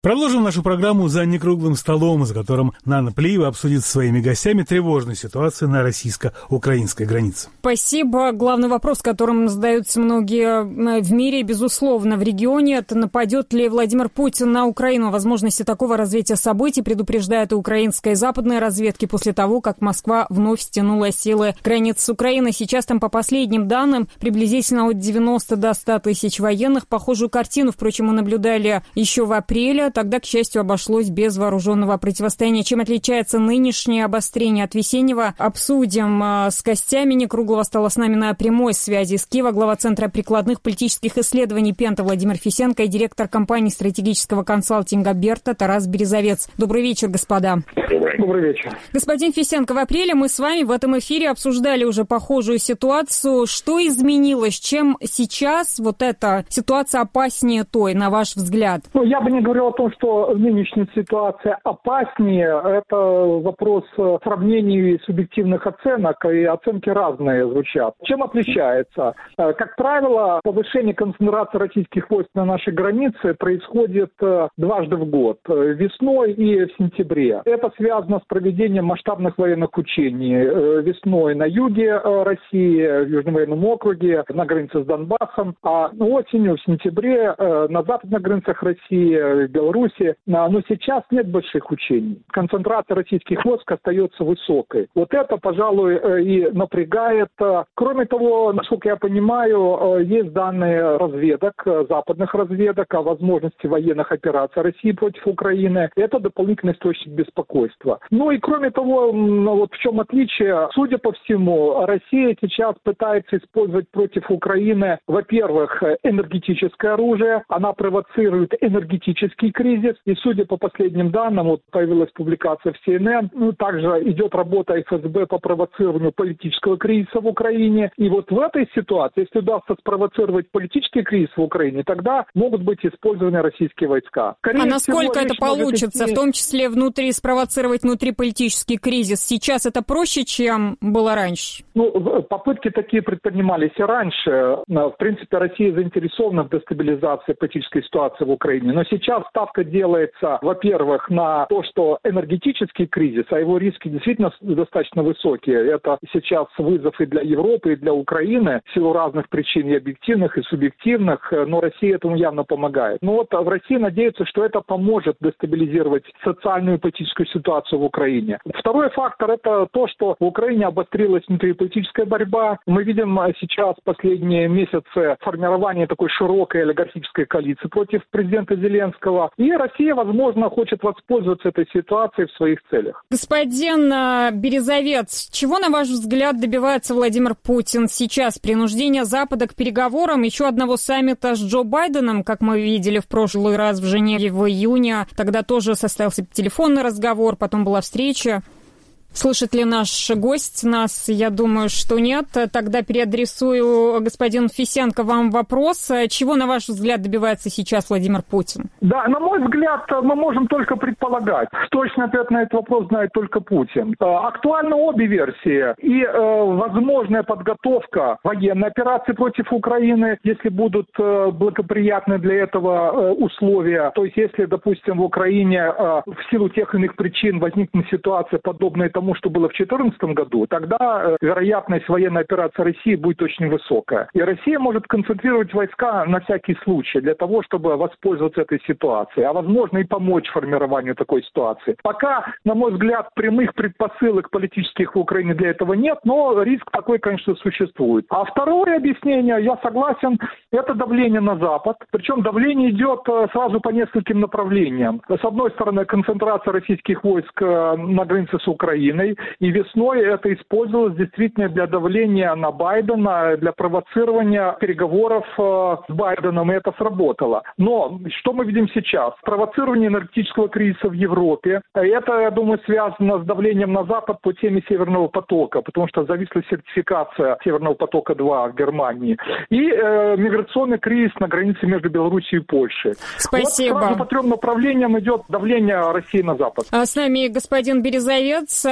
Продолжим нашу программу за некруглым столом, за которым Нана Плиева обсудит со своими гостями тревожную ситуацию на российско-украинской границе. Спасибо. Главный вопрос, которым задаются многие в мире, безусловно, в регионе, это нападет ли Владимир Путин на Украину. О возможности такого развития событий предупреждают и украинская, и западная разведки после того, как Москва вновь стянула силы границ с Украиной. Сейчас там, по последним данным, приблизительно от 90 до 100 тысяч военных. Похожую картину, впрочем, мы наблюдали еще в апреле. Тогда, к счастью, обошлось без вооруженного противостояния. Чем отличается нынешнее обострение от весеннего, обсудим с гостями. Некруглого стала с нами на прямой связи из Киева, глава Центра прикладных политических исследований Пента Владимир Фисенко и директор компании стратегического консалтинга Берта Тарас Березовец. Добрый вечер, господа. Добрый вечер. Господин Фисенко, в апреле мы с вами в этом эфире обсуждали уже похожую ситуацию. Что изменилось? Чем сейчас вот эта ситуация опаснее той, на ваш взгляд? Я бы не говорил о том, что нынешняя ситуация опаснее. Это вопрос сравнения и субъективных оценок, и оценки разные звучат. Чем отличается? Как правило, повышение концентрации российских войск на нашей границе происходит дважды в год, весной и в сентябре. Это связано с проведением масштабных военных учений весной на юге России, в Южном военном округе, на границе с Донбассом, а осенью, в сентябре, на западных границах России, в Беларуси. Но сейчас нет больших учений. Концентрация российских войск остается высокой. Вот это, пожалуй, и напрягает. Кроме того, насколько я понимаю, есть данные разведок, западных разведок о возможности военных операций России против Украины. Это дополнительный источник беспокойства. Ну и кроме того, вот в чем отличие, судя по всему, Россия сейчас пытается использовать против Украины, во-первых, энергетическое оружие. Она провоцирует энергетический кризис. И судя по последним данным, вот появилась публикация в CNN, также идет работа ФСБ по провоцированию политического кризиса в Украине. И вот в этой ситуации, если удастся спровоцировать политический кризис в Украине, тогда могут быть использованы российские войска. А насколько это получится, в том числе спровоцировать внутриполитический кризис? Сейчас это проще, чем было раньше? Попытки такие предпринимались и раньше. В принципе, Россия заинтересована в дестабилизации политической ситуации в Украине. Но сейчас ставка делается, во-первых, на то, что энергетический кризис, а его риски действительно достаточно высокие. Это сейчас вызов и для Европы, и для Украины, в силу разных причин, и объективных, и субъективных, но Россия этому явно помогает. Но вот в России надеются, что это поможет дестабилизировать социальную и политическую ситуацию в Украине. Второй фактор – это то, что в Украине обострилась внутриполитическая борьба. Мы видим сейчас последние месяцы формирование такой широкой олигархической коалиции против президента Зеленского. И Россия, возможно, хочет воспользоваться этой ситуацией в своих целях. Господин Березовец, чего, на ваш взгляд, добивается Владимир Путин сейчас? Принуждение Запада к переговорам, еще одного саммита с Джо Байденом, как мы видели в прошлый раз в Женеве в июне. Тогда тоже состоялся телефонный разговор, потом была встреча. Слышит ли наш гость нас? Я думаю, что нет. Тогда переадресую господину Фисенко вам вопрос. Чего, на ваш взгляд, добивается сейчас Владимир Путин? Да, на мой взгляд, мы можем только предполагать. Точный ответ на этот вопрос знает только Путин. Актуальны обе версии. И возможная подготовка военной операции против Украины, если будут благоприятны для этого условия. То есть, если, допустим, в Украине в силу тех или иных причин возникнет ситуация, подобная тому, что было в 2014 году, тогда вероятность военной операции России будет очень высокая. И Россия может концентрировать войска на всякий случай для того, чтобы воспользоваться этой ситуацией, а возможно и помочь формированию такой ситуации. Пока, на мой взгляд, прямых предпосылок политических в Украине для этого нет, но риск такой, конечно, существует. А второе объяснение, я согласен, это давление на Запад. Причем давление идет сразу по нескольким направлениям. С одной стороны, концентрация российских войск на границе с Украиной. И весной это использовалось действительно для давления на Байдена, для провоцирования переговоров с Байденом, и это сработало. Но что мы видим сейчас? Провоцирование энергетического кризиса в Европе. Это, я думаю, связано с давлением на Запад по теме Северного потока, потому что зависла сертификация Северного потока-2 в Германии. И миграционный кризис на границе между Белоруссией и Польшей. Спасибо. Вот сразу по трем направлениям идет давление России на Запад. С нами господин Березовец,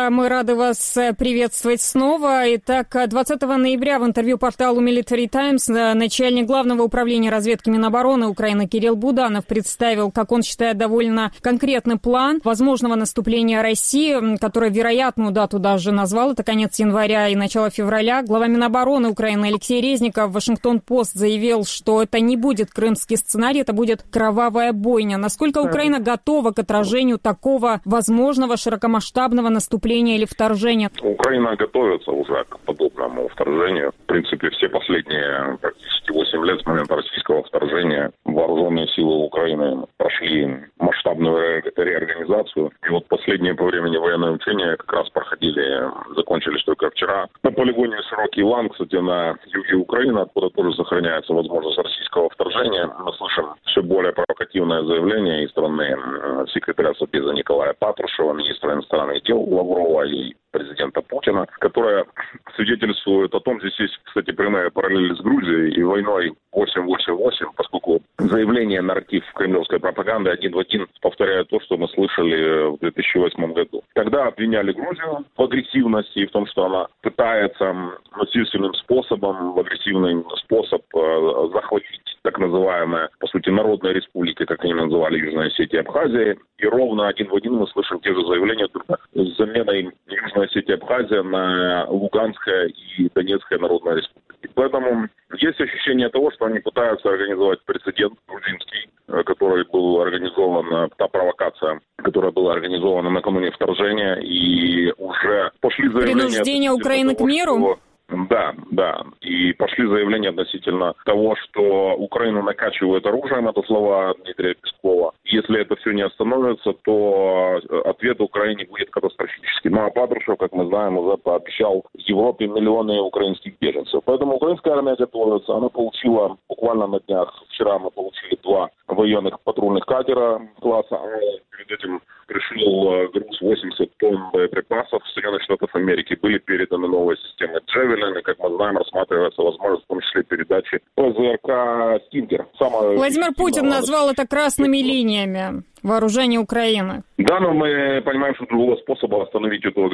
мы рады вас приветствовать снова. Итак, 20 ноября в интервью порталу Military Times начальник Главного управления разведки Минобороны Украины Кирилл Буданов представил, как он считает, довольно конкретный план возможного наступления России, который вероятную дату даже назвал. Это конец января и начало февраля. Глава Минобороны Украины Алексей Резников в Вашингтон-Пост заявил, что это не будет крымский сценарий, это будет кровавая бойня. Насколько Украина готова к отражению такого возможного широкомасштабного наступления или вторжения? Украина готовится уже к подобному вторжению. В принципе, все последние практически 8 лет с момента российского вторжения вооруженные силы Украины прошли масштабную реорганизацию. И вот последние по времени военные учения как раз закончились только вчера. На полигоне Широкий Лан, кстати, на юге Украины, откуда тоже сохраняется возможность российского вторжения, мы слышим все более провокативное заявление из стороны секретаря Совбеза Николая Патрушева, министра иностранных дел Лаврова и президента Путина, которая свидетельствует о том, здесь есть, кстати, прямая параллель с Грузией и войной 888, поскольку заявление, нарратив кремлевской пропаганды один в один повторяет то, что мы слышали в 2008 году. Тогда обвиняли Грузию в агрессивности и в том, что она пытается насильственным способом, в агрессивный способ захватить так называемые, по сути, народные республики, как они называли Южная Осетия и Абхазия. И ровно один в один мы слышим те же заявления, только с заменой Южной Осетии и Абхазия на Луганская и Донецкая народная республика. Поэтому есть ощущение того, что они пытаются организовать прецедент грузинский, который был организован, та провокация, которая была организована накануне вторжения, и уже пошли заявления... Принуждение Украины того, к миру? Да. И пошли заявления относительно того, что Украину накачивают оружием, это слова Дмитрия Пескова. Если это все не остановится, то ответ Украине будет катастрофический. Ну а Патрушев, как мы знаем, уже пообещал Европе миллионы украинских беженцев. Поэтому украинская армия готовится. Она получила буквально на днях, вчера мы получили 2 военных патрульных катера класса. Перед этим пришел груз 80 тонн боеприпасов в Соединенных Штатах Америки. Были переданы новые системы Джевелин, и, как мы знаем, рассматривается возможность, в том числе, передачи ПЗРК «Стингер». Владимир Путин назвал это красными линиями вооружения Украины. Да, но мы понимаем, что другого способа остановить эту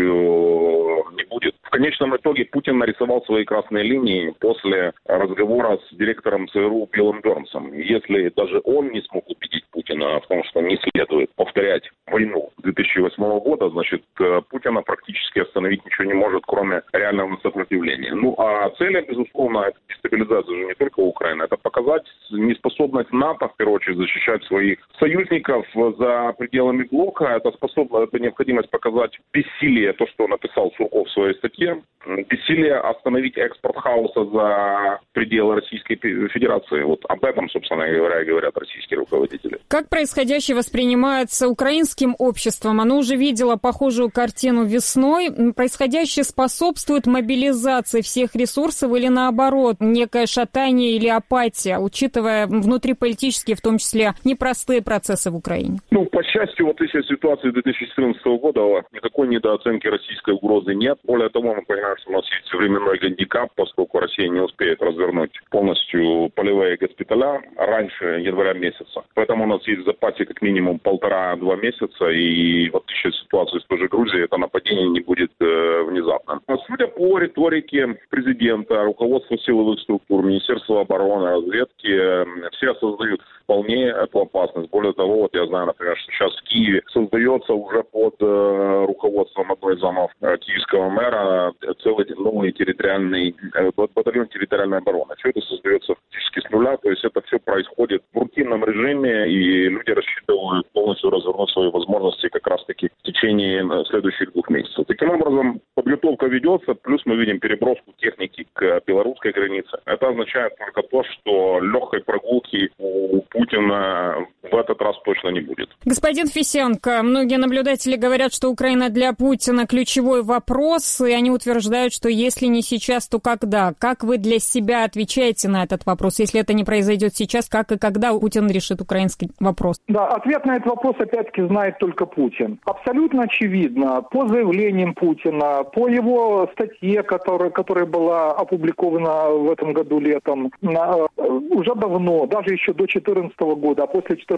агрессию не будет. В конечном итоге Путин нарисовал свои красные линии после разговора с директором ЦРУ Биллом Бернсом. Если даже он не смог убедить Путина в том, что не следует повторять войну 2008 года, значит, Путина практически остановить ничего не может, кроме реального сопротивления. Ну, а цель, безусловно, это дестабилизация же не только Украины, это показать неспособность НАТО, в первую очередь, защищать своих союзников за пределами блока. Это необходимость показать бессилие, то, что написал Сурков в своей статье, бессилие остановить экспорт хаоса за пределы Российской Федерации. Вот об этом, собственно говоря, говорят российские руководители. Как происходящее воспринимается украинским обществом? Оно уже видело похожую картину весной. Происходящее способствует мобилизации всех ресурсов или наоборот, некое шатание или апатия, учитывая внутриполитические, в том числе, непростые процессы в Украине? Ну, по счастью, вот если ситуации 2014 года никакой недооценки российской угрозы нет. Более того, мы понимаем, что у нас есть временной гандикап, поскольку Россия не успеет развернуть полностью полевые госпиталя раньше января месяца. Поэтому у нас есть в запасе как минимум 1,5-2 месяца, и в отличие от ситуации с той же Грузией, это нападение не будет внезапным. Но судя по риторике президента, руководства силовых структур, Министерства обороны, разведки, все осознают вполне эту опасность. Более того, вот я знаю, например, что сейчас в Киеве создается уже под руководством одной из замов киевского мэра целый новый территориальный батальон территориальной обороны. Все это создается фактически с нуля, то есть это все происходит в рутинном режиме, и люди рассчитывают полностью развернуть свои возможности как раз-таки в течение следующих 2 месяцев. Таким образом, подготовка ведется, плюс мы видим переброску техники к белорусской границе. Это означает только то, что легкой прогулки у Путина в этот раз точно не будет. Господин Фисенко, многие наблюдатели говорят, что Украина для Путина ключевой вопрос, и они утверждают, что если не сейчас, то когда? Как вы для себя отвечаете на этот вопрос? Если это не произойдет сейчас, как и когда Путин решит украинский вопрос? Да, ответ на этот вопрос опять-таки знает только Путин. Абсолютно очевидно, по заявлениям Путина, по его статье, которая была опубликована в этом году летом, уже давно, даже еще до 2014 года, а после 2014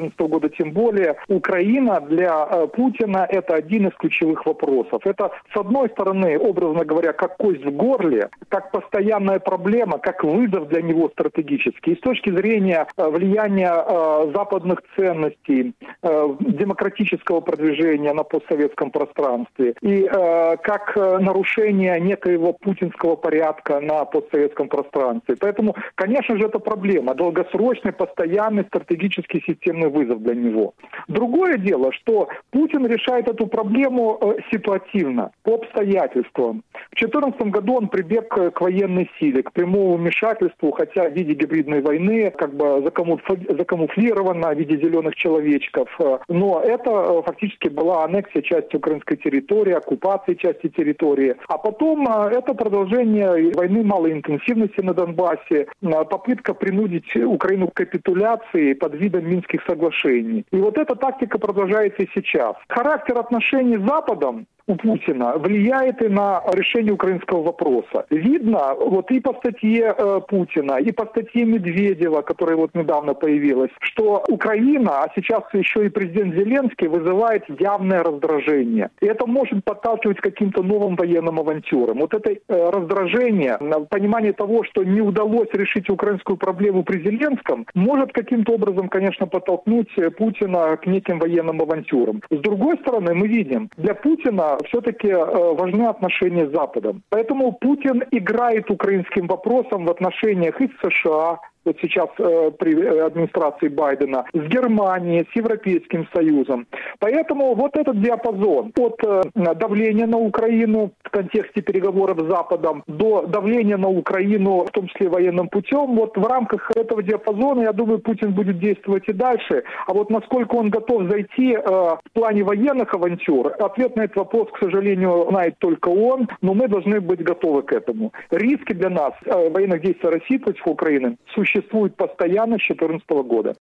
2014 года тем более, Украина для Путина это один из ключевых вопросов. Это, с одной стороны, образно говоря, как кость в горле, как постоянная проблема, как вызов для него стратегический. И с точки зрения влияния западных ценностей, демократического продвижения на постсоветском пространстве и как нарушение некоего путинского порядка на постсоветском пространстве. Поэтому, конечно же, это проблема, долгосрочный, постоянный стратегический системный вызов для него. Другое дело, что Путин решает эту проблему ситуативно, по обстоятельствам. В 2014 году он прибег к военной силе, к прямому вмешательству, хотя в виде гибридной войны, как бы закамуфлировано в виде зеленых человечков. Но это фактически была аннексия части украинской территории, оккупация части территории. А потом это продолжение войны малой интенсивности на Донбассе, попытка принудить Украину к капитуляции под видом Минских соглашений. И вот эта тактика продолжается и сейчас. Характер отношений с Западом у Путина влияет и на решение украинского вопроса. Видно вот и по статье Путина, и по статье Медведева, которая вот недавно появилась, что Украина, а сейчас еще и президент Зеленский, вызывает явное раздражение. И это может подталкивать к каким-то новым военным авантюрам. Вот это раздражение, понимание того, что не удалось решить украинскую проблему при Зеленском, может каким-то образом, конечно, подтолкнуть Путина к неким военным авантюрам. С другой стороны, мы видим, для Путина все-таки важны отношения с Западом. Поэтому Путин играет украинским вопросом в отношениях и с США, вот сейчас при администрации Байдена, с Германией, с Европейским Союзом. Поэтому вот этот диапазон от давления на Украину в контексте переговоров с Западом до давления на Украину, в том числе военным путем, вот в рамках этого диапазона, я думаю, Путин будет действовать и дальше. А вот насколько он готов зайти в плане военных авантюр, ответ на этот вопрос, к сожалению, знает только он, но мы должны быть готовы к этому. Риски для нас военных действий России против Украины существуют постоянно с 2014 года.